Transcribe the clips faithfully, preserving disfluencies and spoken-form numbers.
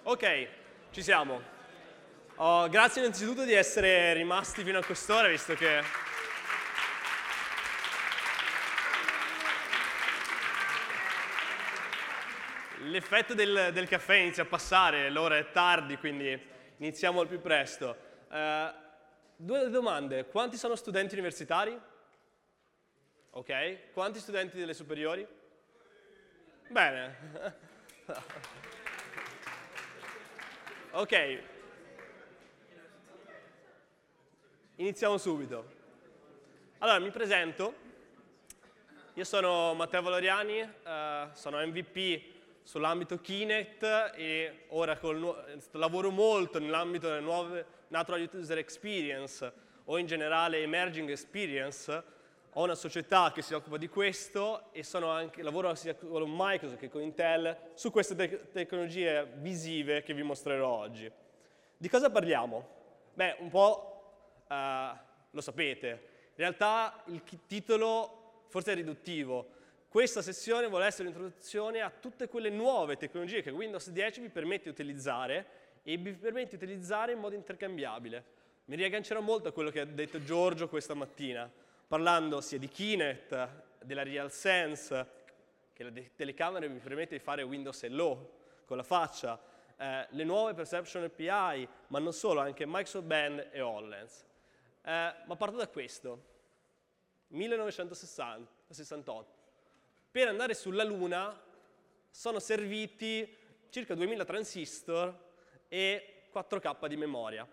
Ok, ci siamo. Oh, grazie innanzitutto di essere rimasti fino a quest'ora, visto che... l'effetto del, del caffè inizia a passare, l'ora è tardi, quindi iniziamo al più presto. Uh, due domande. Quanti sono studenti universitari? Ok. Quanti studenti delle superiori? Bene. Ok. Iniziamo subito. Allora, mi presento. Io sono Matteo Valoriani, uh, sono M V P sull'ambito Kinect e ora col lavoro molto nell'ambito delle nuove Natural User Experience o in generale Emerging Experience. Ho una società che si occupa di questo e sono anche, lavoro sia con Microsoft che con Intel su queste te tecnologie visive che vi mostrerò oggi. Di cosa parliamo? Beh, un po' uh, lo sapete. In realtà il titolo forse è riduttivo. Questa sessione vuole essere un'introduzione a tutte quelle nuove tecnologie che Windows dieci vi permette di utilizzare e vi permette di utilizzare in modo intercambiabile. Mi riaggancerò molto a quello che ha detto Giorgio questa mattina, parlando sia di Kinect, della RealSense, che la telecamera vi permette di fare Windows Hello con la faccia, eh, le nuove Perception A P I, ma non solo, anche Microsoft Band e HoloLens. Eh, ma parto da questo, millenovecentosessantotto. Per andare sulla Luna sono serviti circa duemila transistor e quattro K di memoria.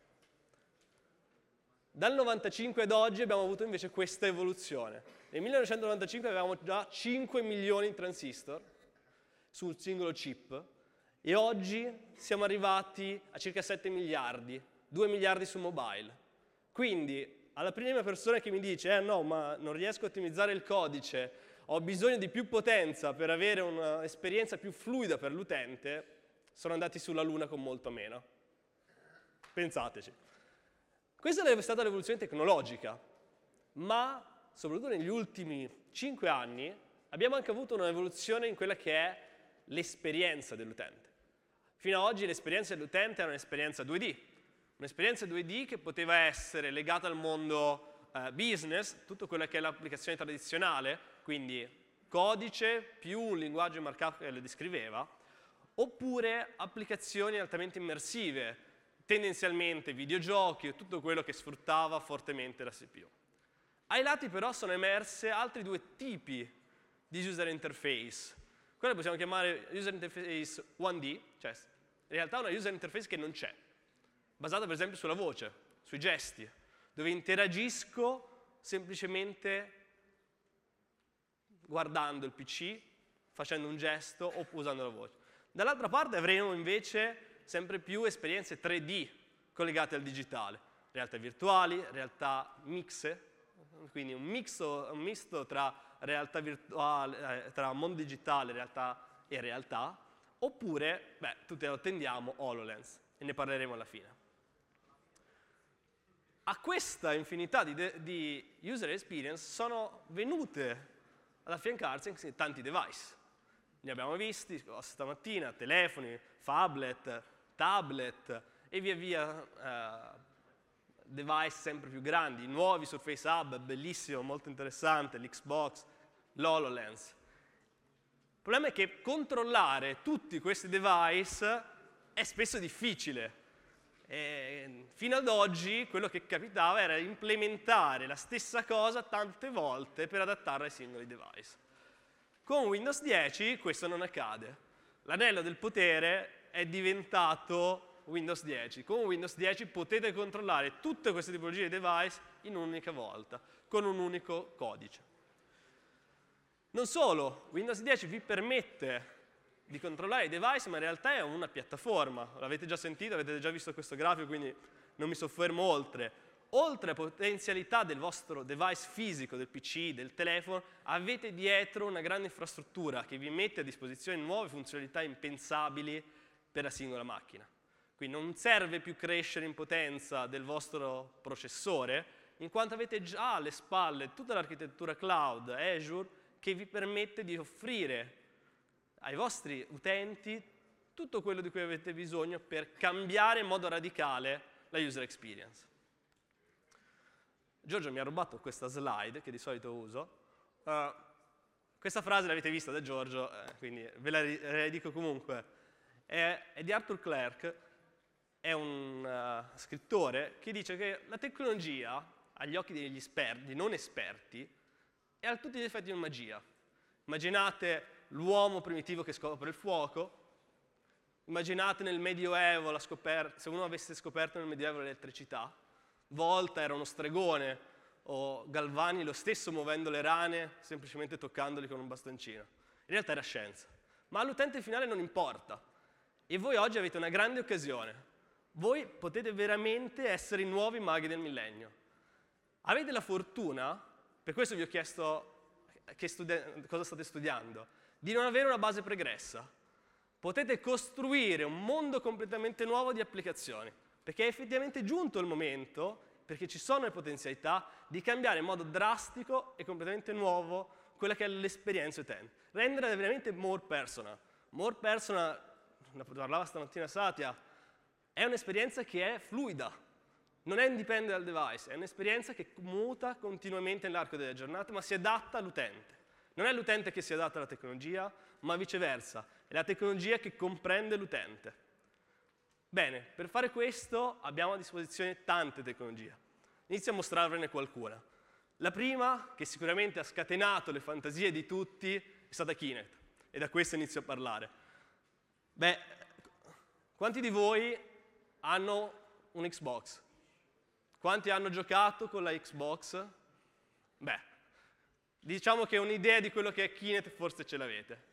Dal novantacinque ad oggi abbiamo avuto invece questa evoluzione. Nel millenovecentonovantacinque avevamo già cinque milioni di transistor sul singolo chip e oggi siamo arrivati a circa sette miliardi, due miliardi su mobile. Quindi alla prima persona che mi dice eh no, ma non riesco a ottimizzare il codice, ho bisogno di più potenza per avere un'esperienza più fluida per l'utente, sono andati sulla Luna con molto meno. Pensateci. Questa è stata l'evoluzione tecnologica, ma soprattutto negli ultimi cinque anni abbiamo anche avuto un'evoluzione in quella che è l'esperienza dell'utente. Fino ad oggi l'esperienza dell'utente era un'esperienza due D, un'esperienza due D che poteva essere legata al mondo eh, business, tutto quello che è l'applicazione tradizionale, quindi codice più un linguaggio markup che le descriveva, oppure applicazioni altamente immersive, tendenzialmente videogiochi e tutto quello che sfruttava fortemente la C P U. Ai lati però sono emerse altri due tipi di user interface. Quella possiamo chiamare user interface uno D, cioè in realtà una user interface che non c'è, basata per esempio sulla voce, sui gesti, dove interagisco semplicemente guardando il P C, facendo un gesto o usando la voce. Dall'altra parte avremo invece sempre più esperienze tre D collegate al digitale, realtà virtuali, realtà mixte, quindi un misto, un misto tra realtà virtuale, eh, tra mondo digitale realtà e realtà, oppure, beh, tutti lo attendiamo, HoloLens, e ne parleremo alla fine. A questa infinità di, di user experience sono venute ad affiancarsi tanti device. Ne abbiamo visti stamattina, telefoni, phablet, tablet e via via eh, device sempre più grandi, nuovi Surface Hub, bellissimo, molto interessante, l'Xbox, l'HoloLens. Il problema è che controllare tutti questi device è spesso difficile. E fino ad oggi quello che capitava era implementare la stessa cosa tante volte per adattarla ai singoli device. Con Windows dieci questo non accade. L'anello del potere è diventato Windows dieci. Con Windows dieci potete controllare tutte queste tipologie di device in un'unica volta, con un unico codice. Non solo, Windows dieci vi permette di controllare i device, ma in realtà è una piattaforma. L'avete già sentito, avete già visto questo grafico, quindi non mi soffermo oltre. Oltre a potenzialità del vostro device fisico, del P C, del telefono, avete dietro una grande infrastruttura che vi mette a disposizione nuove funzionalità impensabili per la singola macchina. Quindi non serve più crescere in potenza del vostro processore, in quanto avete già alle spalle tutta l'architettura cloud, Azure, che vi permette di offrire ai vostri utenti tutto quello di cui avete bisogno per cambiare in modo radicale la user experience. Giorgio mi ha rubato questa slide, che di solito uso. Uh, questa frase l'avete vista da Giorgio, eh, quindi ve la, ve la dico comunque. È, è di Arthur Clarke, è un uh, scrittore che dice che la tecnologia, agli occhi degli esperti, non esperti, è a tutti gli effetti una magia. Immaginate l'uomo primitivo che scopre il fuoco, immaginate nel Medioevo, la scoperta, se uno avesse scoperto nel Medioevo l'elettricità, Volta era uno stregone, o Galvani lo stesso muovendo le rane, semplicemente toccandoli con un bastoncino. In realtà era scienza. Ma all'utente finale non importa. E voi oggi avete una grande occasione. Voi potete veramente essere i nuovi maghi del millennio. Avete la fortuna, per questo vi ho chiesto che studi- cosa state studiando, di non avere una base pregressa. Potete costruire un mondo completamente nuovo di applicazioni, perché è effettivamente giunto il momento, perché ci sono le potenzialità, di cambiare in modo drastico e completamente nuovo quella che è l'esperienza utente. Renderla veramente more personal. More personal, ne parlava stamattina Satya, è un'esperienza che è fluida, non è indipendente dal device, è un'esperienza che muta continuamente nell'arco delle giornate, ma si adatta all'utente. Non è l'utente che si adatta alla tecnologia, ma viceversa, è la tecnologia che comprende l'utente. Bene, per fare questo abbiamo a disposizione tante tecnologie. Inizio a mostrarvene qualcuna. La prima, che sicuramente ha scatenato le fantasie di tutti, è stata Kinect, e da questo inizio a parlare. Beh, quanti di voi hanno un Xbox? Quanti hanno giocato con la Xbox? Beh, diciamo che un'idea di quello che è Kinect forse ce l'avete.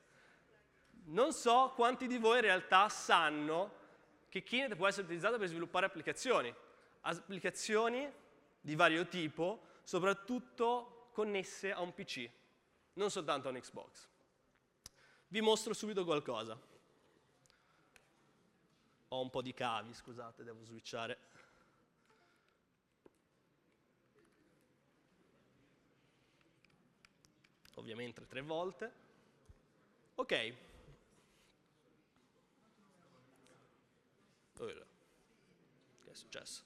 Non so quanti di voi in realtà sanno che Kinect può essere utilizzato per sviluppare applicazioni, applicazioni di vario tipo, soprattutto connesse a un P C, non soltanto a un Xbox. Vi mostro subito qualcosa. Ho un po' di cavi, scusate, devo switchare. Ovviamente tre volte. Ok. Oh, che è successo?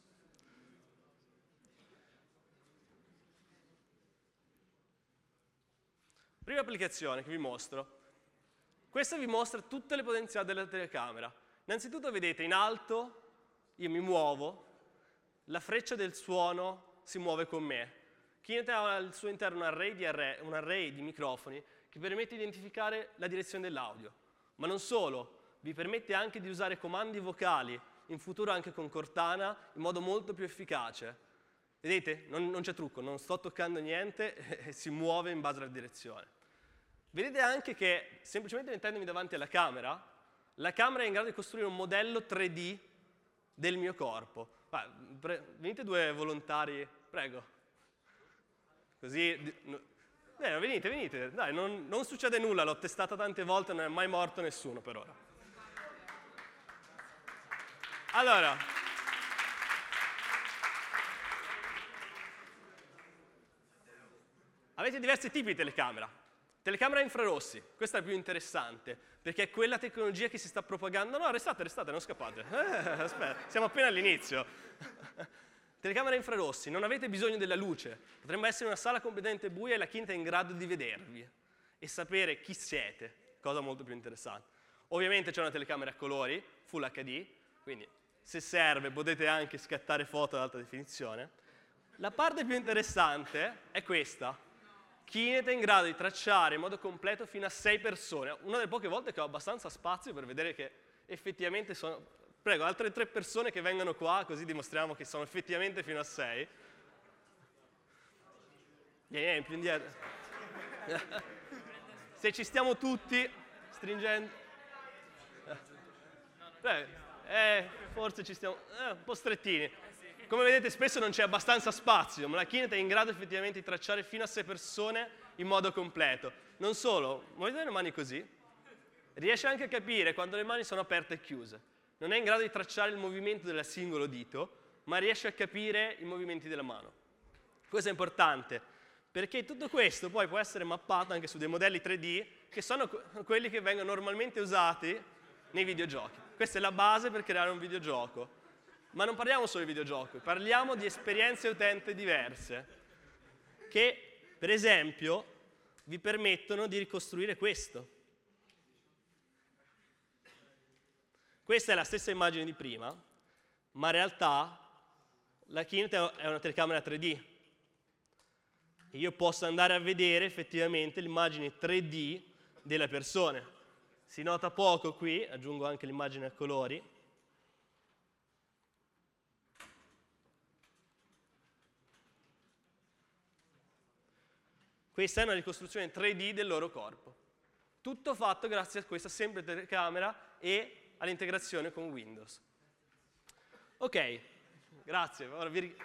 Prima applicazione che vi mostro. Questa vi mostra tutte le potenzialità della telecamera. Innanzitutto vedete in alto, io mi muovo, la freccia del suono si muove con me. Kinect ha al suo interno un array di, array, un array di microfoni che permette di identificare la direzione dell'audio. Ma non solo, vi permette anche di usare comandi vocali, in futuro anche con Cortana, in modo molto più efficace. Vedete? Non, non c'è trucco, non sto toccando niente e si muove in base alla direzione. Vedete anche che, semplicemente mettendomi davanti alla camera, la camera è in grado di costruire un modello tre D del mio corpo. Va, pre, venite due volontari, prego. Così, beh, venite, venite, dai, non, non succede nulla, l'ho testata tante volte, non è mai morto nessuno per ora. Allora, avete diversi tipi di telecamera. Telecamera infrarossi, questa è la più interessante, perché è quella tecnologia che si sta propagando. No, restate, restate, non scappate. Eh, aspetta, siamo appena all'inizio. Telecamera infrarossi, non avete bisogno della luce. Potremmo essere una sala completamente buia e la Kinect è in grado di vedervi e sapere chi siete, cosa molto più interessante. Ovviamente c'è una telecamera a colori, Full H D, quindi se serve potete anche scattare foto ad alta definizione. La parte più interessante è questa. Kinect è in grado di tracciare in modo completo fino a sei persone. Una delle poche volte che ho abbastanza spazio per vedere che effettivamente sono... Prego, altre tre persone che vengano qua, così dimostriamo che sono effettivamente fino a sei. Vieni, vieni, più indietro. Se ci stiamo tutti, stringendo... Prego, eh, forse ci stiamo... Eh, un po' strettini. Come vedete spesso non c'è abbastanza spazio, ma la Kinect è in grado effettivamente di tracciare fino a sei persone in modo completo. Non solo, muovete le mani così, riesce anche a capire quando le mani sono aperte e chiuse. Non è in grado di tracciare il movimento del singolo dito, ma riesce a capire i movimenti della mano. Questo è importante, perché tutto questo poi può essere mappato anche su dei modelli tre D, che sono quelli che vengono normalmente usati nei videogiochi. Questa è la base per creare un videogioco. Ma non parliamo solo di videogiochi, parliamo di esperienze utente diverse, che, per esempio, vi permettono di ricostruire questo. Questa è la stessa immagine di prima, ma in realtà la Kinect è una telecamera tre D. E io posso andare a vedere effettivamente l'immagine tre D delle persone. Si nota poco qui, aggiungo anche l'immagine a colori. Questa è una ricostruzione tre D del loro corpo. Tutto fatto grazie a questa semplice telecamera e all'integrazione con Windows. Ok, grazie. Ora vi...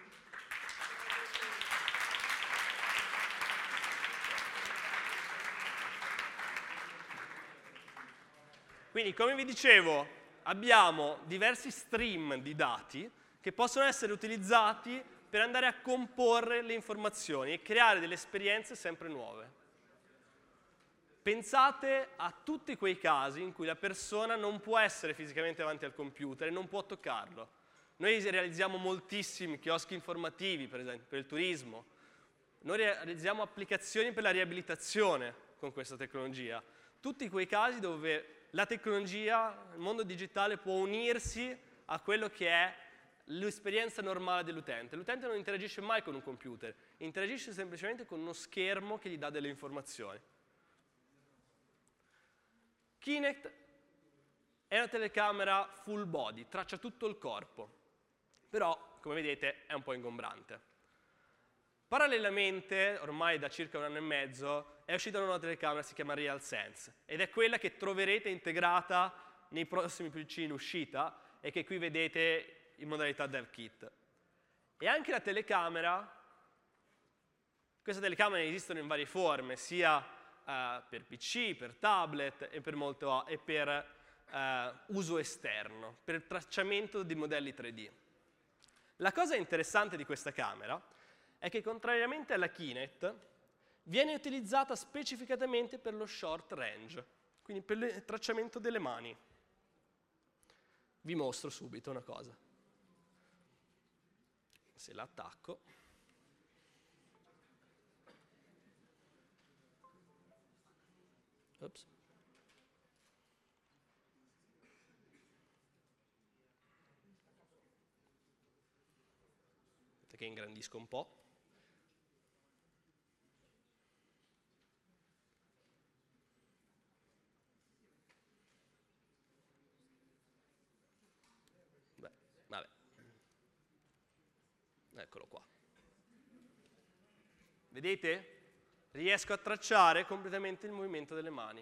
Quindi, come vi dicevo, abbiamo diversi stream di dati che possono essere utilizzati per andare a comporre le informazioni e creare delle esperienze sempre nuove. Pensate a tutti quei casi in cui la persona non può essere fisicamente davanti al computer e non può toccarlo. Noi realizziamo moltissimi chioschi informativi, per esempio, per il turismo. Noi realizziamo applicazioni per la riabilitazione con questa tecnologia. Tutti quei casi dove la tecnologia, il mondo digitale può unirsi a quello che è l'esperienza normale dell'utente. L'utente non interagisce mai con un computer, interagisce semplicemente con uno schermo che gli dà delle informazioni. Kinect è una telecamera full body, traccia tutto il corpo, però, come vedete, è un po' ingombrante. Parallelamente, ormai da circa un anno e mezzo, è uscita una nuova telecamera, si chiama RealSense, ed è quella che troverete integrata nei prossimi P C in uscita e che qui vedete in modalità DevKit. E anche la telecamera, queste telecamere esistono in varie forme, sia uh, per P C, per tablet e per, molto, e per uh, uso esterno, per tracciamento di modelli tre D. La cosa interessante di questa camera è che, contrariamente alla Kinect, viene utilizzata specificatamente per lo short range, quindi per il tracciamento delle mani. Vi mostro subito una cosa. Se la attacco, Ops. Che ingrandisco un po'. Beh, vabbè. Eccolo qua. Vedete? Riesco a tracciare completamente il movimento delle mani.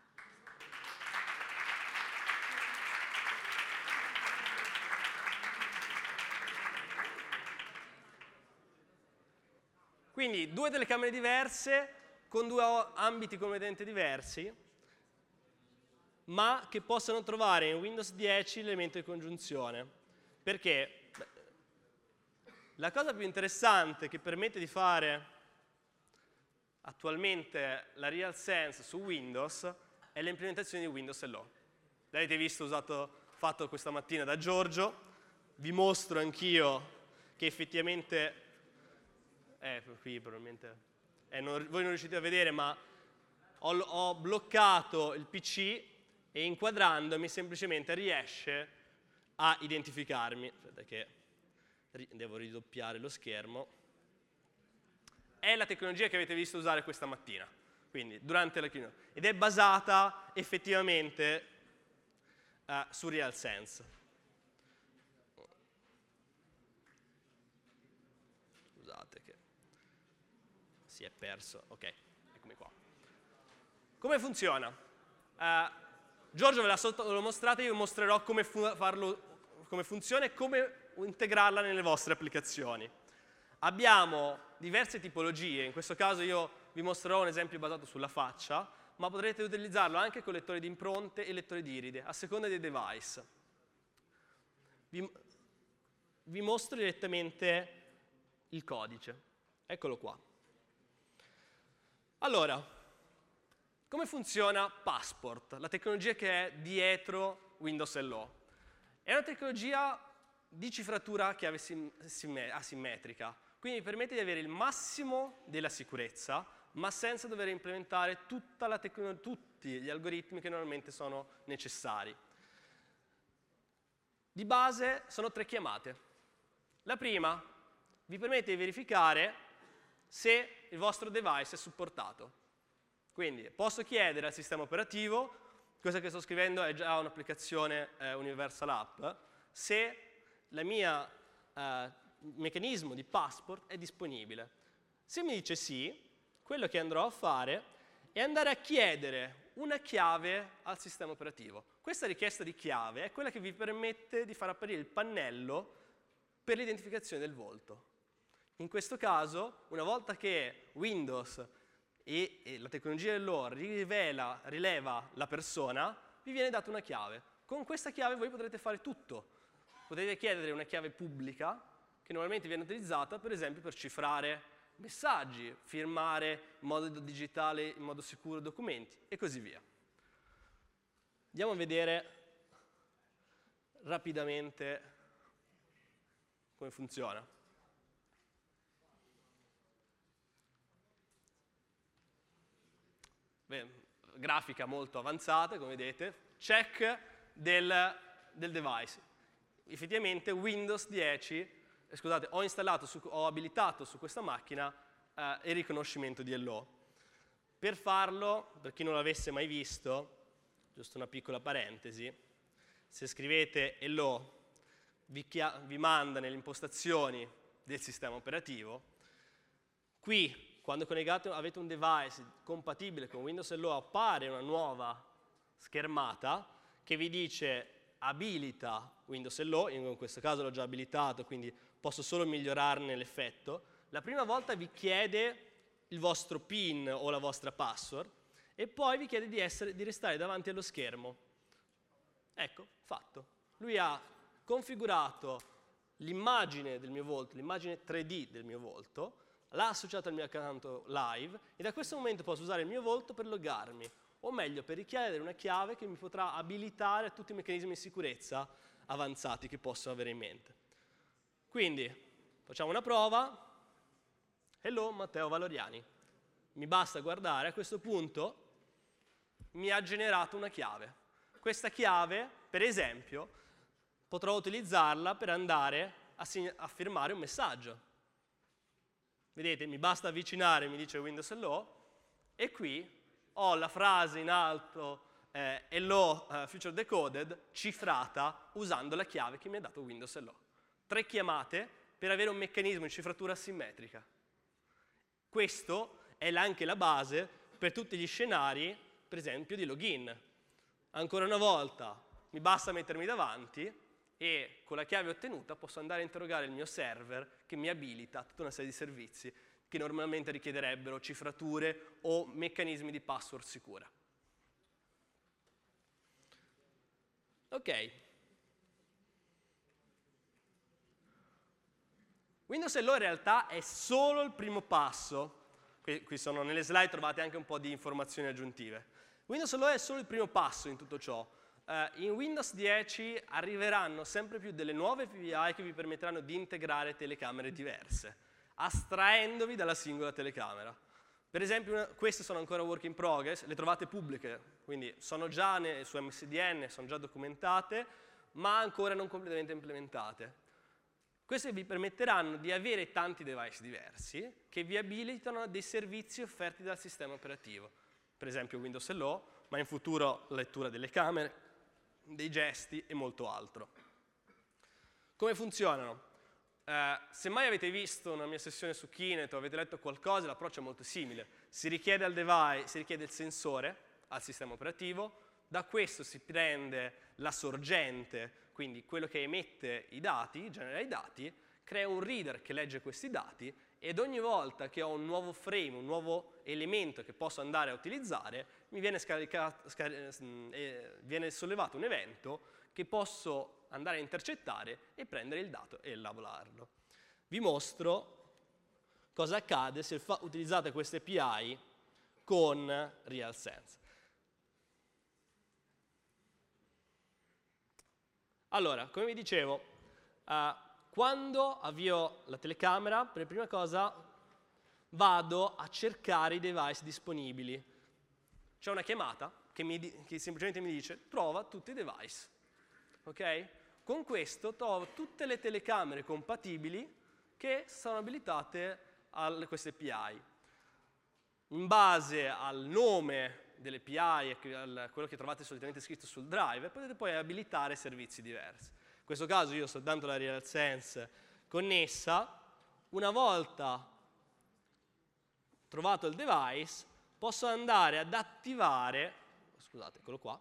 Quindi due telecamere diverse, con due ambiti completamente diversi, ma che possono trovare in Windows dieci l'elemento di congiunzione. Perché? Beh, la cosa più interessante che permette di fare attualmente la RealSense su Windows è l'implementazione di Windows Hello. L'avete visto usato, fatto questa mattina da Giorgio. Vi mostro anch'io che effettivamente, eh, qui probabilmente, eh, non, voi non riuscite a vedere, ma ho, ho bloccato il P C e inquadrandomi semplicemente riesce a identificarmi. Aspetta che devo ridoppiare lo schermo. È la tecnologia che avete visto usare questa mattina, quindi durante la keynote, ed è basata effettivamente uh, su RealSense. Scusate che si è perso, ok, eccomi qua. Come funziona? Uh, Giorgio ve l'ha mostrata, io vi mostrerò come, fu farlo, come funziona e come integrarla nelle vostre applicazioni. Abbiamo diverse tipologie, in questo caso io vi mostrerò un esempio basato sulla faccia, ma potrete utilizzarlo anche con lettori di impronte e lettori di iride, a seconda dei device. Vi, vi mostro direttamente il codice. Eccolo qua. Allora, come funziona Passport, la tecnologia che è dietro Windows Hello. È una tecnologia di cifratura a chiave asimmetrica, quindi permette di avere il massimo della sicurezza, ma senza dover implementare tutta la tutti gli algoritmi che normalmente sono necessari. Di base sono tre chiamate. La prima vi permette di verificare se il vostro device è supportato. Quindi posso chiedere al sistema operativo, questa che sto scrivendo è già un'applicazione eh, Universal App, se il mio eh, meccanismo di passport è disponibile. Se mi dice sì, quello che andrò a fare è andare a chiedere una chiave al sistema operativo. Questa richiesta di chiave è quella che vi permette di far apparire il pannello per l'identificazione del volto. In questo caso, una volta che Windows e, e la tecnologia Hello rivela, rileva la persona, vi viene data una chiave. Con questa chiave voi potrete fare tutto. Potete chiedere una chiave pubblica, che normalmente viene utilizzata, per esempio, per cifrare messaggi, firmare in modo digitale, in modo sicuro documenti, e così via. Andiamo a vedere rapidamente come funziona. Beh, grafica molto avanzata, come vedete, check del, del device. Effettivamente Windows dieci, eh, scusate, ho installato, su, ho abilitato su questa macchina eh, il riconoscimento di Hello. Per farlo, per chi non l'avesse mai visto, giusto una piccola parentesi, se scrivete Hello vi, vi manda nelle impostazioni del sistema operativo. Qui, quando collegato, avete un device compatibile con Windows Hello, appare una nuova schermata che vi dice abilita Windows Hello, in questo caso l'ho già abilitato, quindi posso solo migliorarne l'effetto. La prima volta vi chiede il vostro PIN o la vostra password e poi vi chiede di, essere, di restare davanti allo schermo. Ecco, fatto. Lui ha configurato l'immagine del mio volto, l'immagine tre D del mio volto, l'ha associato al mio account live e da questo momento posso usare il mio volto per loggarmi, o meglio per richiedere una chiave che mi potrà abilitare a tutti i meccanismi di sicurezza avanzati che posso avere in mente. Quindi facciamo una prova. Hello, Matteo Valoriani. Mi basta guardare, a questo punto mi ha generato una chiave. Questa chiave, per esempio, potrò utilizzarla per andare a, a firmare un messaggio. Vedete, mi basta avvicinare, mi dice Windows Hello, e qui ho la frase in alto eh, Hello uh, Future Decoded cifrata usando la chiave che mi ha dato Windows Hello. Tre chiamate per avere un meccanismo di cifratura asimmetrica. Questo è anche la base per tutti gli scenari, per esempio, di login. Ancora una volta, mi basta mettermi davanti e con la chiave ottenuta posso andare a interrogare il mio server che mi abilita a tutta una serie di servizi che normalmente richiederebbero cifrature o meccanismi di password sicura. Ok. Windows Hello in realtà è solo il primo passo. Qui, qui sono, nelle slide trovate anche un po' di informazioni aggiuntive. Windows Hello è solo il primo passo in tutto ciò. Uh, in Windows dieci arriveranno sempre più delle nuove A P I che vi permetteranno di integrare telecamere diverse, astraendovi dalla singola telecamera. Per esempio, una, queste sono ancora work in progress, le trovate pubbliche, quindi sono già ne, su M S D N, sono già documentate, ma ancora non completamente implementate. Queste vi permetteranno di avere tanti device diversi che vi abilitano a dei servizi offerti dal sistema operativo. Per esempio Windows Hello, ma in futuro la lettura delle camere, dei gesti e molto altro. Come funzionano? Eh, se mai avete visto una mia sessione su Keynote o avete letto qualcosa, l'approccio è molto simile. Si richiede al device, si richiede il sensore al sistema operativo, da questo si prende la sorgente, quindi quello che emette i dati, genera i dati, crea un reader che legge questi dati ed ogni volta che ho un nuovo frame, un nuovo elemento che posso andare a utilizzare, mi viene, scaricato, scar eh, viene sollevato un evento che posso andare a intercettare e prendere il dato e elaborarlo. Vi mostro cosa accade se utilizzate queste A P I con RealSense. Allora, come vi dicevo, uh, quando avvio la telecamera, per prima cosa vado a cercare i device disponibili. C'è una chiamata che, mi, che semplicemente mi dice trova tutti i device. Okay? Con questo trovo tutte le telecamere compatibili che sono abilitate a queste A P I. In base al nome delle A P I e a quello che trovate solitamente scritto sul driver, potete poi abilitare servizi diversi. In questo caso io ho soltanto la RealSense connessa. Una volta trovato il device, posso andare ad attivare, scusate, eccolo qua,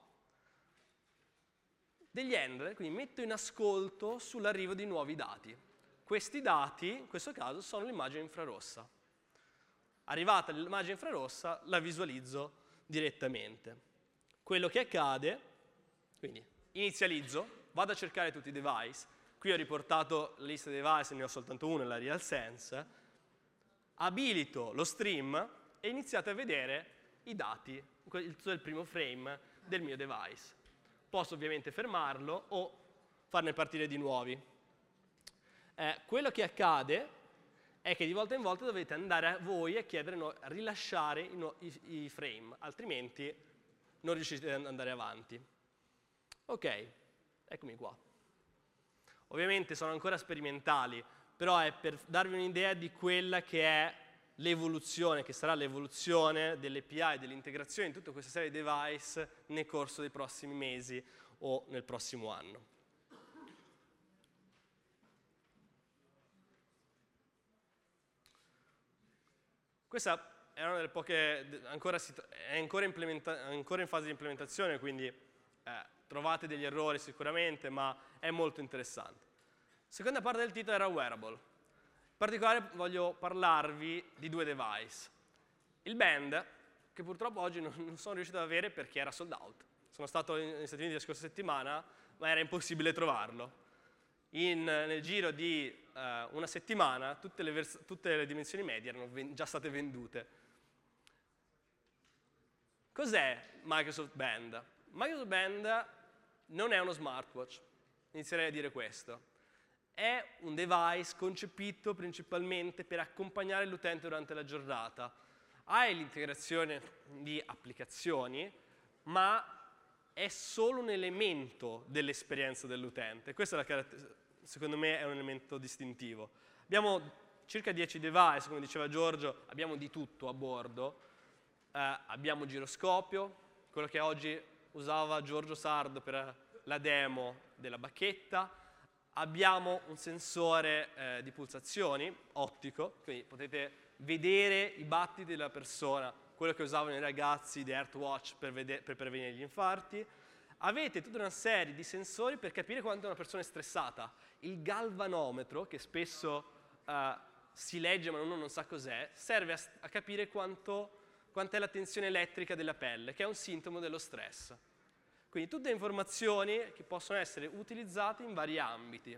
degli handler, quindi metto in ascolto sull'arrivo di nuovi dati. Questi dati, in questo caso, sono l'immagine infrarossa. Arrivata l'immagine infrarossa, la visualizzo direttamente. Quello che accade, quindi inizializzo, vado a cercare tutti i device. Qui ho riportato la lista dei device, ne ho soltanto uno, la RealSense. Abilito lo stream e iniziate a vedere i dati del primo frame del mio device. Posso ovviamente fermarlo o farne partire di nuovi. Eh, quello che accade è che di volta in volta dovete andare a voi a chiedere no, a rilasciare i, no, i, i frame, altrimenti non riuscite ad andare avanti. Ok, eccomi qua. Ovviamente sono ancora sperimentali, però è per darvi un'idea di quella che è l'evoluzione, che sarà l'evoluzione delle A P I, dell'integrazione di tutta questa serie di device nel corso dei prossimi mesi o nel prossimo anno. Questa è una delle poche, ancora si, è ancora, ancora in fase di implementazione, quindi eh, trovate degli errori sicuramente, ma è molto interessante. Seconda parte del titolo era wearable. In particolare voglio parlarvi di due device. Il band, che purtroppo oggi non sono riuscito ad avere perché era sold out. Sono stato negli Stati Uniti la scorsa settimana, ma era impossibile trovarlo. In, nel giro di uh, una settimana tutte le, tutte le dimensioni medie erano già state vendute. Cos'è Microsoft Band? Microsoft Band non è uno smartwatch, inizierei a dire questo. È un device concepito principalmente per accompagnare l'utente durante la giornata. Ha l'integrazione di applicazioni, ma è solo un elemento dell'esperienza dell'utente. Questa è la caratteristica. Secondo me è un elemento distintivo. Abbiamo circa dieci device, come diceva Giorgio, abbiamo di tutto a bordo. Eh, abbiamo giroscopio, quello che oggi usava Giorgio Sardo per la demo della bacchetta. Abbiamo un sensore eh, di pulsazioni, ottico, quindi potete vedere i battiti della persona, quello che usavano i ragazzi di Earthwatch per, per prevenire gli infarti. Avete tutta una serie di sensori per capire quanto una persona è stressata. Il galvanometro, che spesso uh, si legge ma uno non sa cos'è, serve a, a capire quanto, quant'è la tensione elettrica della pelle, che è un sintomo dello stress. Quindi tutte informazioni che possono essere utilizzate in vari ambiti.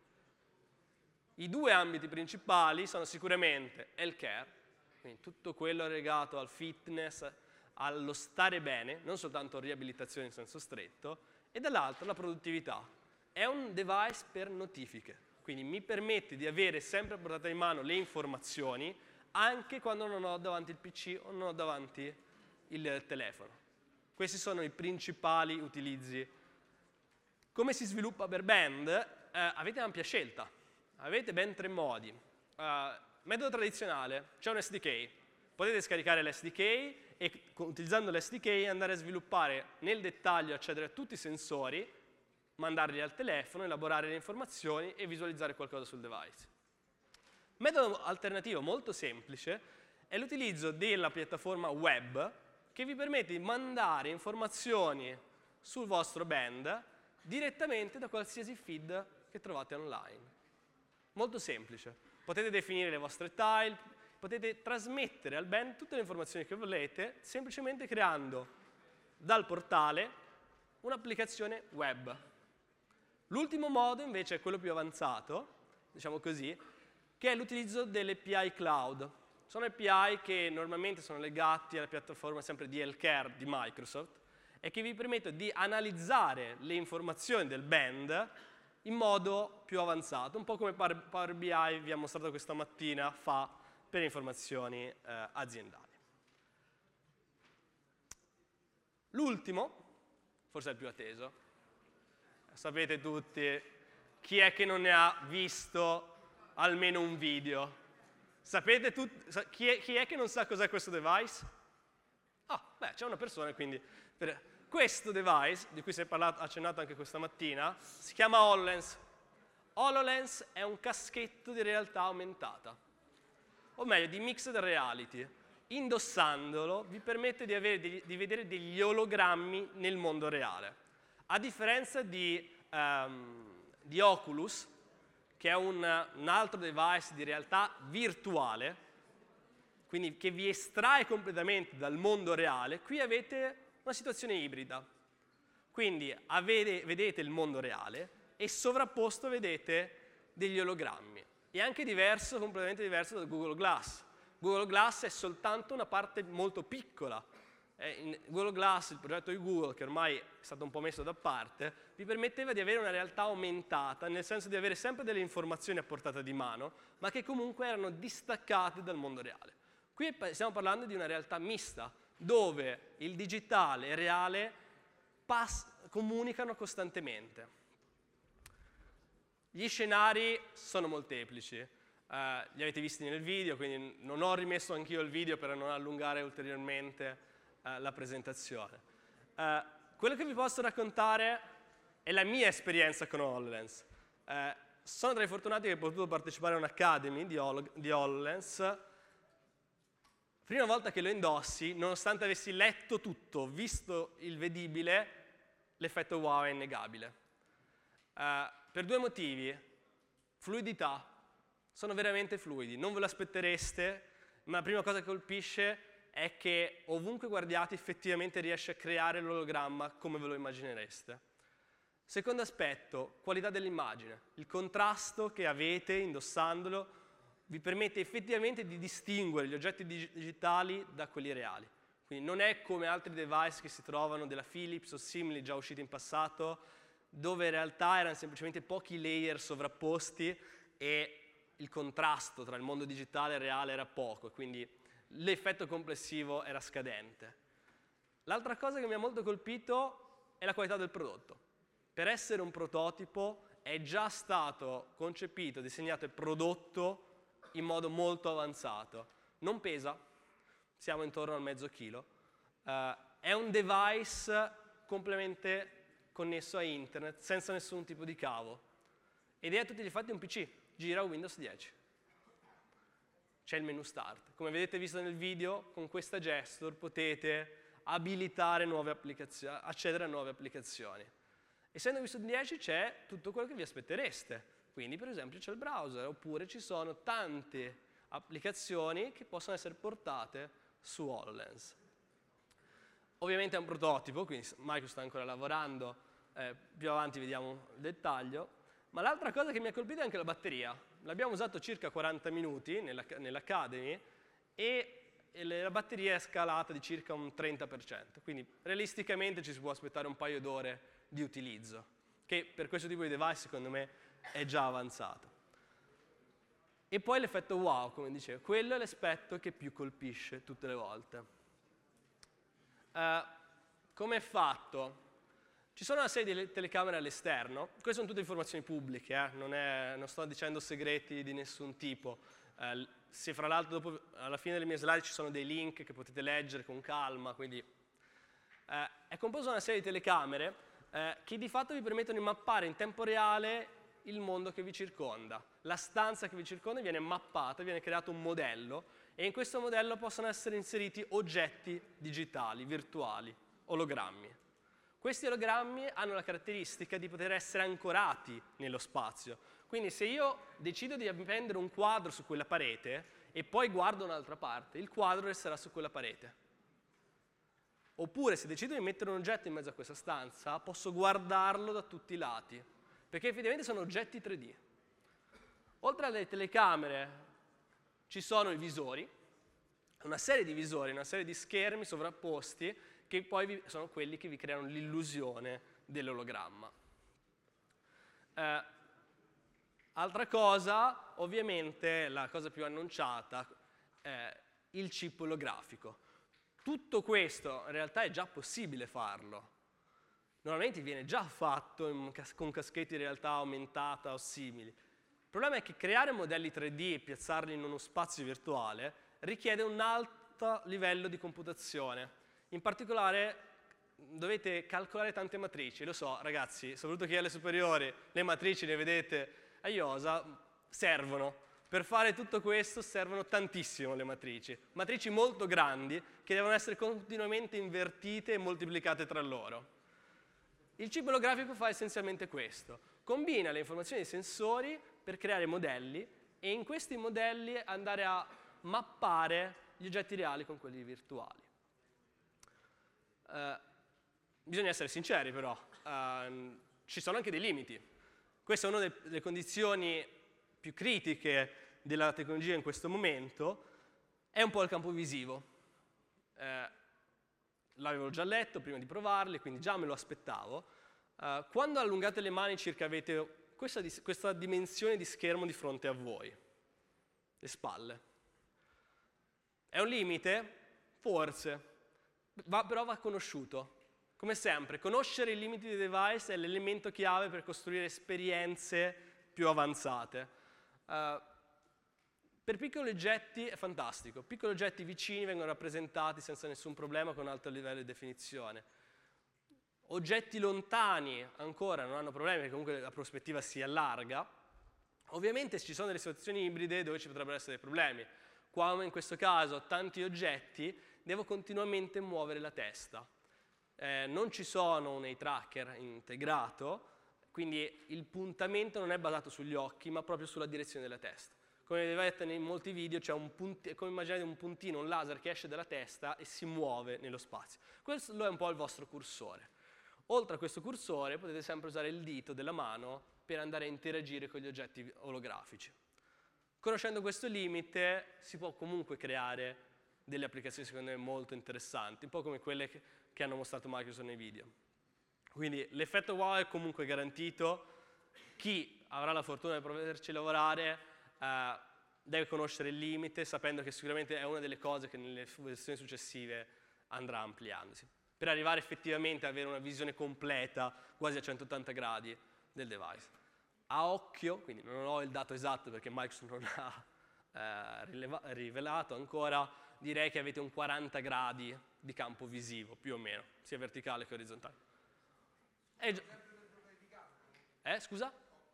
I due ambiti principali sono sicuramente healthcare, quindi tutto quello legato al fitness, allo stare bene, non soltanto riabilitazione in senso stretto, e dall'altro la produttività. È un device per notifiche, quindi mi permette di avere sempre a portata di mano le informazioni anche quando non ho davanti il P C o non ho davanti il telefono. Questi sono i principali utilizzi. Come si sviluppa per Band? Eh, avete ampia scelta, avete ben tre modi. Uh, metodo tradizionale, c'è un S D K, potete scaricare l'S D K e utilizzando l'S D K andare a sviluppare nel dettaglio, accedere a tutti i sensori, mandarli al telefono, elaborare le informazioni e visualizzare qualcosa sul device. Metodo alternativo molto semplice è l'utilizzo della piattaforma web che vi permette di mandare informazioni sul vostro band direttamente da qualsiasi feed che trovate online. Molto semplice. Potete definire le vostre tile, potete trasmettere al band tutte le informazioni che volete semplicemente creando dal portale un'applicazione web. L'ultimo modo invece è quello più avanzato, diciamo così, che è l'utilizzo delle A P I cloud. Sono A P I che normalmente sono legati alla piattaforma sempre di healthcare di Microsoft è che vi permettono di analizzare le informazioni del band in modo più avanzato, un po' come Power B I vi ha mostrato questa mattina fa per informazioni eh, aziendali. L'ultimo, forse è il più atteso, sapete tutti chi è che non ne ha visto almeno un video. Sapete tutti, chi è, chi è che non sa cos'è questo device? Ah, beh, c'è una persona, quindi... Per, questo device, di cui si è parlato, accennato anche questa mattina, si chiama HoloLens. HoloLens è un caschetto di realtà aumentata, o meglio, di mixed reality. Indossandolo vi permette di, avere, di, di vedere degli ologrammi nel mondo reale. A differenza di, um, di Oculus, che è un, un altro device di realtà virtuale, quindi che vi estrae completamente dal mondo reale, qui avete una situazione ibrida. Quindi avete, vedete il mondo reale e sovrapposto vedete degli ologrammi. È anche diverso, completamente diverso da Google Glass. Google Glass è soltanto una parte molto piccola. In Google Glass, il progetto di Google, che ormai è stato un po' messo da parte, vi permetteva di avere una realtà aumentata, nel senso di avere sempre delle informazioni a portata di mano, ma che comunque erano distaccate dal mondo reale. Qui stiamo parlando di una realtà mista, dove il digitale e il reale comunicano costantemente. Gli scenari sono molteplici, eh, li avete visti nel video, quindi non ho rimesso anch'io il video per non allungare ulteriormente eh, la presentazione. Eh, quello che vi posso raccontare è la mia esperienza con HoloLens. Eh, sono tra i fortunati che ho potuto partecipare a un'Academy di, Holo, di HoloLens. Prima volta che lo indossi, nonostante avessi letto tutto, visto il vedibile, l'effetto wow è innegabile. Uh, per due motivi. Fluidità. Sono veramente fluidi, non ve lo aspettereste, ma la prima cosa che colpisce è che ovunque guardiate effettivamente riesce a creare l'ologramma come ve lo immaginereste. Secondo aspetto, qualità dell'immagine. Il contrasto che avete indossandolo vi permette effettivamente di distinguere gli oggetti digitali da quelli reali. Quindi non è come altri device che si trovano della Philips o simili già usciti in passato, dove in realtà erano semplicemente pochi layer sovrapposti e il contrasto tra il mondo digitale e reale era poco, quindi l'effetto complessivo era scadente. L'altra cosa che mi ha molto colpito è la qualità del prodotto. Per essere un prototipo è già stato concepito, disegnato e prodotto in modo molto avanzato. Non pesa, siamo intorno al mezzo chilo. Uh, è un device completamente connesso a internet, senza nessun tipo di cavo. Ed è a tutti gli effetti un P C, gira Windows dieci. C'è il menu Start. Come avete visto nel video, con questa gesture potete abilitare nuove applicazioni, accedere a nuove applicazioni. Essendo Windows dieci c'è tutto quello che vi aspettereste. Quindi, per esempio, c'è il browser, oppure ci sono tante applicazioni che possono essere portate su HoloLens. Ovviamente è un prototipo, quindi Microsoft sta ancora lavorando, eh, più avanti vediamo il dettaglio. Ma l'altra cosa che mi ha colpito è anche la batteria. L'abbiamo usato circa quaranta minuti nell'Academy e, e la batteria è scalata di circa un trenta per cento. Quindi, realisticamente, ci si può aspettare un paio d'ore di utilizzo, che per questo tipo di device, secondo me, è già avanzato. E poi l'effetto wow, come dicevo, quello è l'aspetto che più colpisce tutte le volte. Uh, come è fatto? Ci sono una serie di telecamere all'esterno, queste sono tutte informazioni pubbliche, eh? non, è, non sto dicendo segreti di nessun tipo. Uh, se fra l'altro dopo, alla fine delle mie slide ci sono dei link che potete leggere con calma, quindi uh, è composto da una serie di telecamere uh, che di fatto vi permettono di mappare in tempo reale il mondo che vi circonda. La stanza che vi circonda viene mappata, viene creato un modello e in questo modello possono essere inseriti oggetti digitali, virtuali, ologrammi. Questi ologrammi hanno la caratteristica di poter essere ancorati nello spazio. Quindi se io decido di appendere un quadro su quella parete e poi guardo un'altra parte, il quadro resterà su quella parete. Oppure se decido di mettere un oggetto in mezzo a questa stanza, posso guardarlo da tutti i lati, perché effettivamente sono oggetti tre D. Oltre alle telecamere ci sono i visori, una serie di visori, una serie di schermi sovrapposti che poi vi, sono quelli che vi creano l'illusione dell'ologramma. Eh, altra cosa, ovviamente, la cosa più annunciata è il chip olografico. Tutto questo in realtà è già possibile farlo. Normalmente viene già fatto in, con caschetti di realtà aumentata o simili. Il problema è che creare modelli tre D e piazzarli in uno spazio virtuale richiede un alto livello di computazione. In particolare dovete calcolare tante matrici. Lo so, ragazzi, soprattutto chi è alle superiori, le matrici le vedete a iosa, servono. Per fare tutto questo servono tantissimo le matrici. Matrici molto grandi che devono essere continuamente invertite e moltiplicate tra loro. Il chip olografico fa essenzialmente questo. Combina le informazioni dei sensori per creare modelli e in questi modelli andare a mappare gli oggetti reali con quelli virtuali. Uh, bisogna essere sinceri però, uh, ci sono anche dei limiti. Questa è una delle condizioni più critiche della tecnologia in questo momento, è un po' il campo visivo. Eh, l'avevo già letto prima di provarli, quindi già me lo aspettavo. Eh, quando allungate le mani circa avete questa, questa dimensione di schermo di fronte a voi, le spalle. È un limite? Forse, va, però va conosciuto. Come sempre, conoscere i limiti dei device è l'elemento chiave per costruire esperienze più avanzate. Uh, per piccoli oggetti è fantastico, piccoli oggetti vicini vengono rappresentati senza nessun problema con un alto livello di definizione. Oggetti lontani ancora non hanno problemi perché comunque la prospettiva si allarga. Ovviamente ci sono delle situazioni ibride dove ci potrebbero essere dei problemi. Come in questo caso tanti oggetti, devo continuamente muovere la testa. Eh, non ci sono un eye tracker integrato, quindi il puntamento non è basato sugli occhi, ma proprio sulla direzione della testa. Come vedete in molti video c'è un puntino, come immaginate un puntino, un laser che esce dalla testa e si muove nello spazio. Questo è un po' il vostro cursore. Oltre a questo cursore potete sempre usare il dito della mano per andare a interagire con gli oggetti olografici. Conoscendo questo limite si può comunque creare delle applicazioni secondo me molto interessanti, un po' come quelle che, che hanno mostrato Microsoft nei video. Quindi l'effetto wow è comunque garantito. Chi avrà la fortuna di poterci lavorare eh, deve conoscere il limite, sapendo che sicuramente è una delle cose che nelle versioni successive andrà ampliandosi, per arrivare effettivamente ad avere una visione completa, quasi a centottanta gradi, del device. A occhio, quindi non ho il dato esatto perché Microsoft non l'ha eh, rivelato ancora, direi che avete un quaranta gradi di campo visivo, più o meno, sia verticale che orizzontale. È gi- eh, scusa?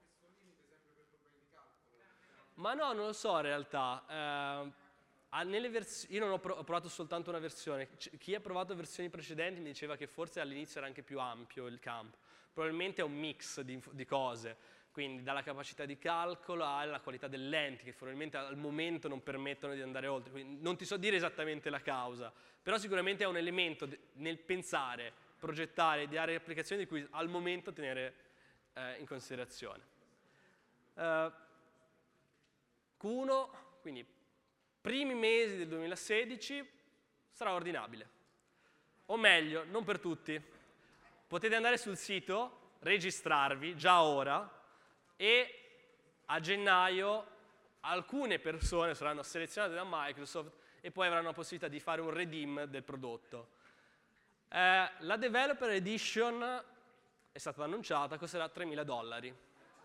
Ma no, non lo so in realtà. Eh, nelle vers- io non ho, pro- ho provato soltanto una versione. C- chi ha provato versioni precedenti mi diceva che forse all'inizio era anche più ampio il campo. Probabilmente è un mix di, di cose, quindi dalla capacità di calcolo alla qualità delle lenti, che probabilmente al momento non permettono di andare oltre. Quindi non ti so dire esattamente la causa, però sicuramente è un elemento de- nel pensare, progettare, ideare applicazioni di cui al momento tenere eh, in considerazione. Uh, Q uno, quindi primi mesi del duemilasedici, sarà ordinabile. O meglio, non per tutti. Potete andare sul sito, registrarvi già ora e a gennaio alcune persone saranno selezionate da Microsoft e poi avranno la possibilità di fare un redeem del prodotto. Eh, la Developer Edition è stata annunciata, costerà tremila dollari.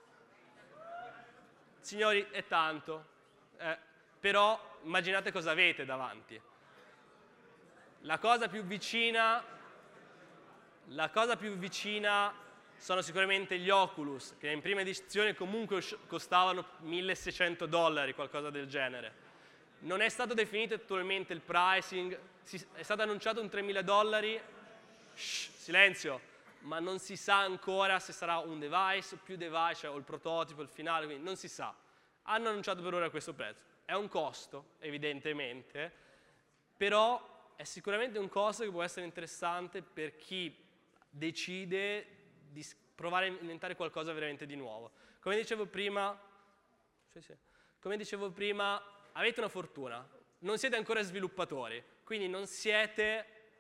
Signori, è tanto, eh, però immaginate cosa avete davanti. La cosa più vicina, la cosa più vicina sono sicuramente gli Oculus, che in prima edizione comunque costavano milleseicento dollari, qualcosa del genere. Non è stato definito attualmente il pricing, è stato annunciato un tremila dollari, shh, silenzio, ma non si sa ancora se sarà un device o più device, o il prototipo, il finale, quindi non si sa. Hanno annunciato per ora questo prezzo. È un costo, evidentemente, però è sicuramente un costo che può essere interessante per chi decide di provare a inventare qualcosa veramente di nuovo. Come dicevo prima, sì, sì. Come dicevo prima, avete una fortuna, non siete ancora sviluppatori, quindi non siete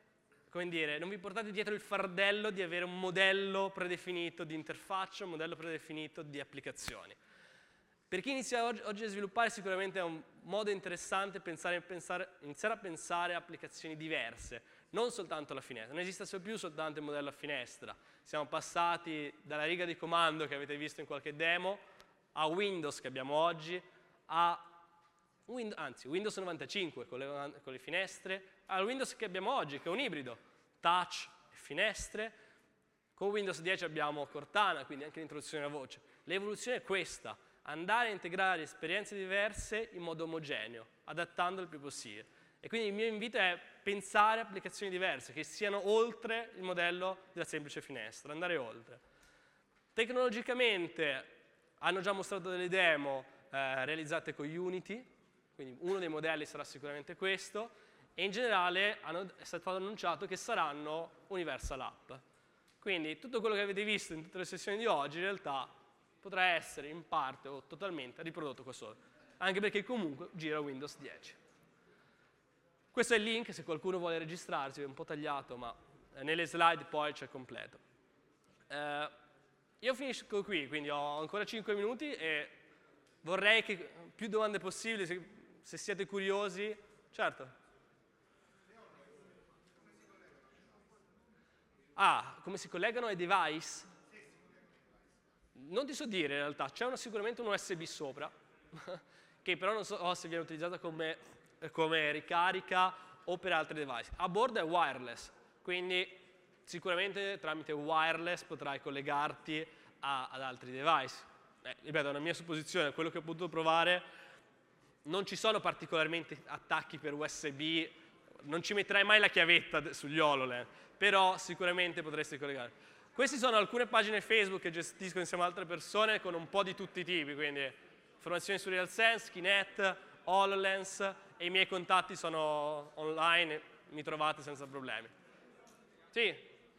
come dire, non vi portate dietro il fardello di avere un modello predefinito di interfaccia, un modello predefinito di applicazioni. Per chi inizia oggi, oggi a sviluppare sicuramente è un modo interessante pensare, pensare, iniziare a pensare a applicazioni diverse, non soltanto la finestra. Non esiste più soltanto il modello a finestra. Siamo passati dalla riga di comando che avete visto in qualche demo a Windows che abbiamo oggi, a Windows, anzi Windows novantacinque con le, con le finestre, al Windows che abbiamo oggi che è un ibrido, touch e finestre. Con Windows dieci abbiamo Cortana, quindi anche l'introduzione a voce. L'evoluzione è questa. Andare a integrare esperienze diverse in modo omogeneo, adattandolo il più possibile. E quindi il mio invito è pensare a applicazioni diverse, che siano oltre il modello della semplice finestra, andare oltre. Tecnologicamente hanno già mostrato delle demo eh, realizzate con Unity, quindi uno dei modelli sarà sicuramente questo, e in generale hanno, è stato annunciato che saranno Universal App. Quindi tutto quello che avete visto in tutte le sessioni di oggi in realtà potrà essere in parte o totalmente riprodotto qua sopra, anche perché comunque gira Windows dieci. Questo è il link se qualcuno vuole registrarsi, è un po' tagliato, ma nelle slide poi c'è completo. Eh, io finisco qui, quindi ho ancora cinque minuti e vorrei che più domande possibili, se, se siete curiosi. Certo. Ah, come si collegano ai device? Non ti so dire in realtà, c'è sicuramente un U S B sopra, che però non so se viene utilizzata come, come ricarica o per altri device. A bordo è wireless, quindi sicuramente tramite wireless potrai collegarti a, ad altri device. Eh, ripeto, è una mia supposizione, quello che ho potuto provare, non ci sono particolarmente attacchi per U S B, non ci metterai mai la chiavetta sugli HoloLens, però sicuramente potresti collegare. Queste sono alcune pagine Facebook che gestisco insieme ad altre persone con un po' di tutti i tipi, quindi informazioni su RealSense, Kinect, HoloLens e i miei contatti sono online, mi trovate senza problemi. Sì?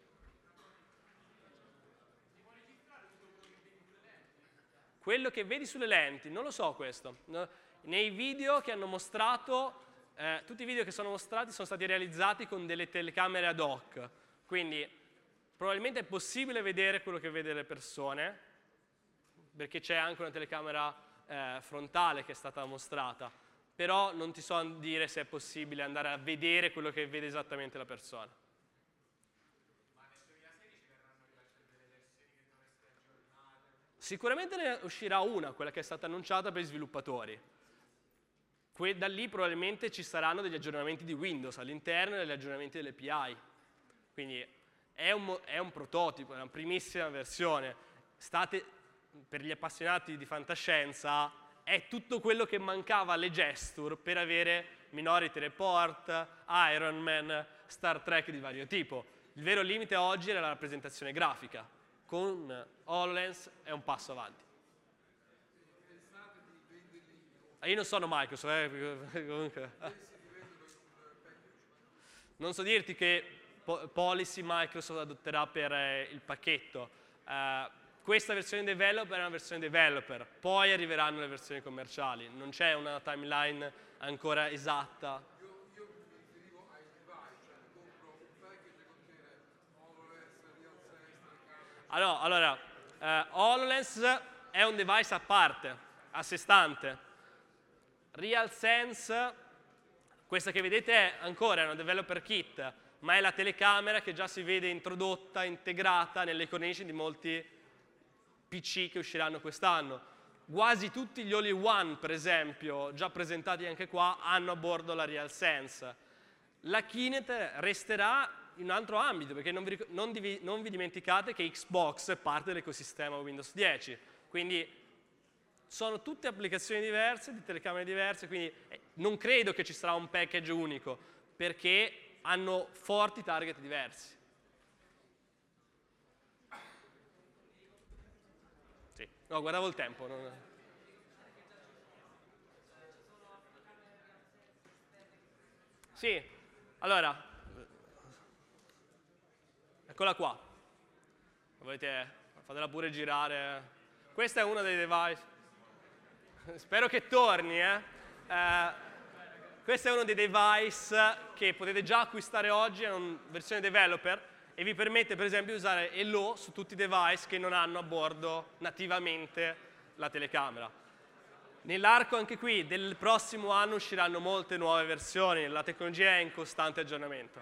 Quello che vedi sulle lenti, non lo so questo. Nei video che hanno mostrato, eh, tutti i video che sono mostrati sono stati realizzati con delle telecamere ad hoc, quindi probabilmente è possibile vedere quello che vede le persone, perché c'è anche una telecamera eh, frontale che è stata mostrata, però non ti so dire se è possibile andare a vedere quello che vede esattamente la persona. Ma nel duemilasedici verranno rilasciate delle versioni che dovreste aggiornare? Sicuramente ne uscirà una, quella che è stata annunciata per gli sviluppatori. Que- da lì probabilmente ci saranno degli aggiornamenti di Windows all'interno e degli aggiornamenti delle A P I. Quindi È un, è un prototipo, è una primissima versione. State, per gli appassionati di fantascienza, è tutto quello che mancava alle gesture per avere Minority Report, Iron Man, Star Trek di vario tipo. Il vero limite oggi era la rappresentazione grafica. Con HoloLens è un passo avanti. Io non sono Microsoft, eh, comunque. Non so dirti che policy Microsoft adotterà per eh, il pacchetto. Uh, questa versione developer è una versione developer, poi arriveranno le versioni commerciali, non c'è una timeline ancora esatta. Io, io mi riferivo ai device, cioè compro un package che contiene HoloLens, RealSense, Allora, allora uh, HoloLens è un device a parte, a sé stante. RealSense, questa che vedete è ancora una developer kit, ma è la telecamera che già si vede introdotta, integrata nelle cornici di molti P C che usciranno quest'anno. Quasi tutti gli All-in-One, per esempio, già presentati anche qua, hanno a bordo la RealSense. La Kinect resterà in un altro ambito, perché non vi, non vi, non vi dimenticate che Xbox è parte dell'ecosistema Windows dieci, quindi sono tutte applicazioni diverse, di telecamere diverse, quindi non credo che ci sarà un package unico, perché hanno forti target diversi. Sì, no, guardavo il tempo. Non... Sì, allora, eccola qua. Volete, fatela pure girare. Questo è uno dei device. Spero che torni, eh. eh Questo è uno dei device che potete già acquistare oggi, è una versione developer, e vi permette per esempio di usare L O su tutti i device che non hanno a bordo nativamente la telecamera. Nell'arco anche qui del prossimo anno usciranno molte nuove versioni, la tecnologia è in costante aggiornamento.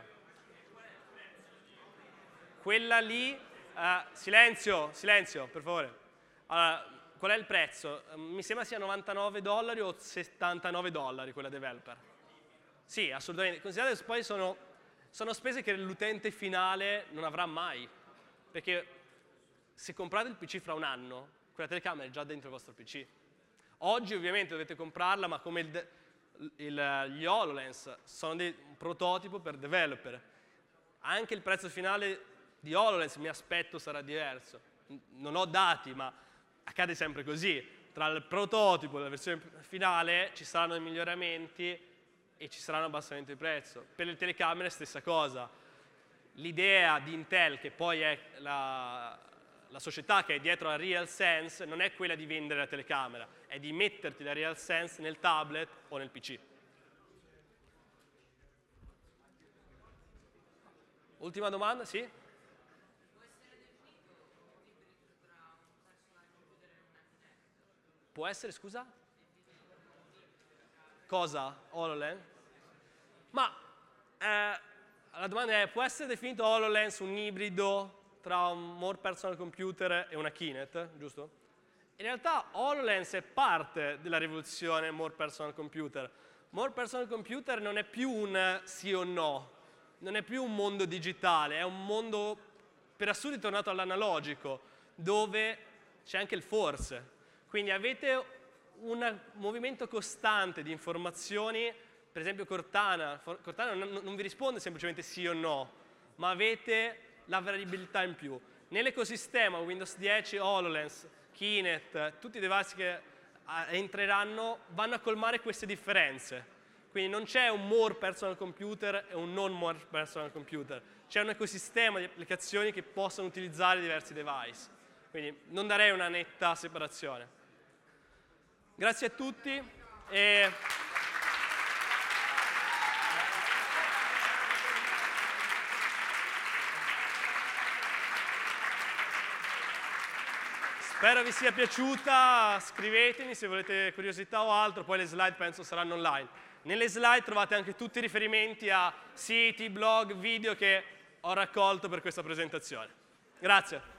Quella lì, eh, silenzio, silenzio, per favore. Allora, qual è il prezzo? Mi sembra sia novantanove dollari o settantanove dollari quella developer. Sì, assolutamente. Considerate che poi sono, sono spese che l'utente finale non avrà mai. Perché se comprate il P C fra un anno, quella telecamera è già dentro il vostro P C. Oggi ovviamente dovete comprarla, ma come il, il, gli HoloLens sono dei, un prototipo per developer. Anche il prezzo finale di HoloLens mi aspetto sarà diverso. Non ho dati, ma accade sempre così. Tra il prototipo e la versione finale ci saranno dei miglioramenti e ci saranno abbassamenti di prezzo. Per le telecamere stessa cosa. L'idea di Intel, che poi è la, la società che è dietro a RealSense, non è quella di vendere la telecamera, è di metterti la RealSense nel tablet o nel P C. Ultima domanda, sì? Può essere, scusa? Cosa? HoloLens? Ma eh, la domanda è, può essere definito HoloLens un ibrido tra un More Personal Computer e una Kinect, giusto? In realtà HoloLens è parte della rivoluzione More Personal Computer. More Personal Computer non è più un sì o no, non è più un mondo digitale, è un mondo per assurdo tornato all'analogico, dove c'è anche il forse. Quindi avete un movimento costante di informazioni, per esempio Cortana, Cortana non, non vi risponde semplicemente sì o no, ma avete la variabilità in più. Nell'ecosistema Windows dieci, HoloLens, Kinect, tutti i device che entreranno vanno a colmare queste differenze. Quindi non c'è un more personal computer e un non more personal computer, c'è un ecosistema di applicazioni che possono utilizzare diversi device. Quindi non darei una netta separazione. Grazie a tutti. E spero vi sia piaciuta, scrivetemi se volete curiosità o altro, poi le slide penso saranno online. Nelle slide trovate anche tutti i riferimenti a siti, blog, video che ho raccolto per questa presentazione. Grazie.